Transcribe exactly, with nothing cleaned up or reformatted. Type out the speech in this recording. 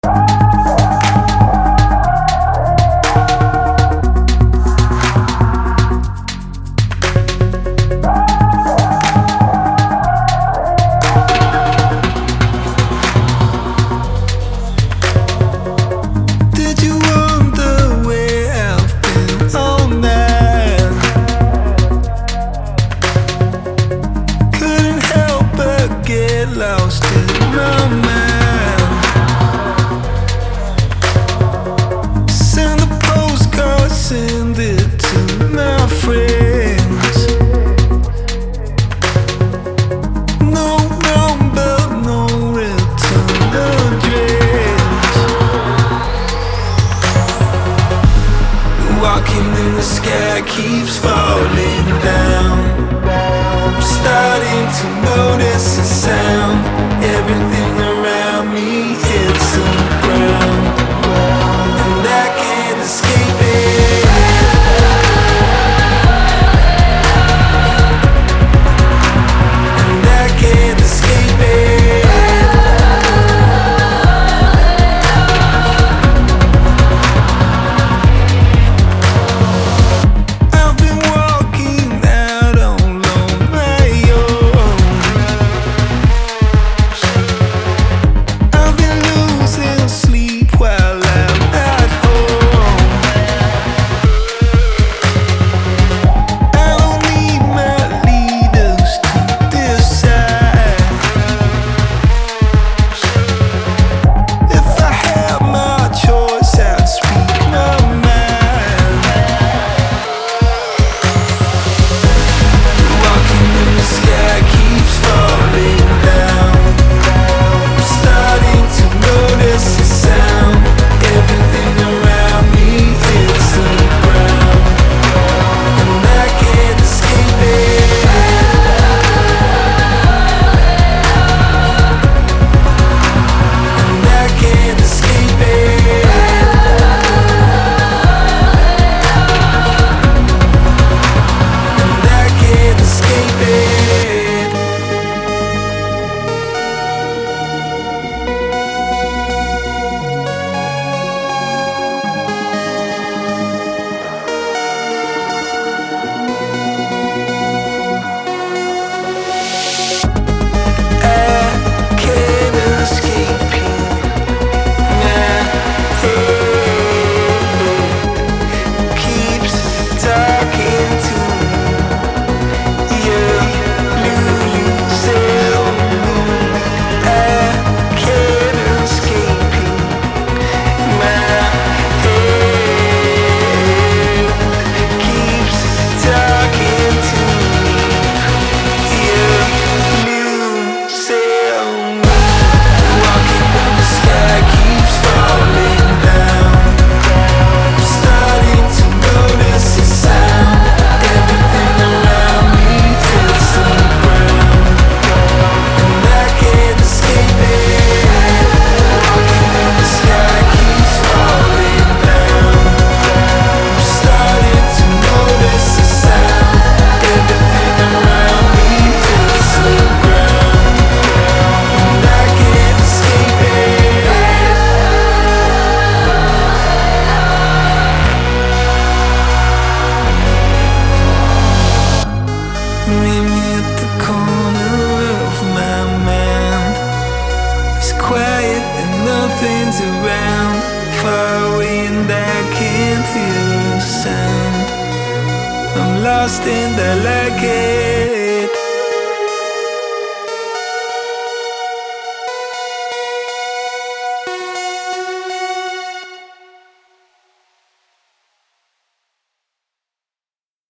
Lost in my mind. Send a postcard, send it to my friends. No number, no return address. Walking in the sky keeps falling down. I'm starting to notice a sound. Everything around me hits the ground, and I can't escape it. And I can't escape it. I've been walking out on my own. I've been losing sleep while I'm at home. I don't need my leaders to decide. If I had my choice, I'd speak my mind. Walking in the sky keeps falling down. I'm starting to notice a sound. Everything around me hits the ground, and I can't escape it. And I can't escape it. And I can't escape it. I can't escape you. My head keeps talking to me. You lose it. I can't escape you. My head keeps talking to me. You lose it. Walking in the sky keeps falling down. I'm starting to notice a sound. Everything around me hits the ground, and I can't escape it. Walking in the sky keeps falling down. I'm starting to notice a sound. Everything around me hits the ground, and I can't escape it. Meet me at the corner of my mind. It's quiet and nothing's around. Far away and I can't hear a sound. I'm lost and I like it.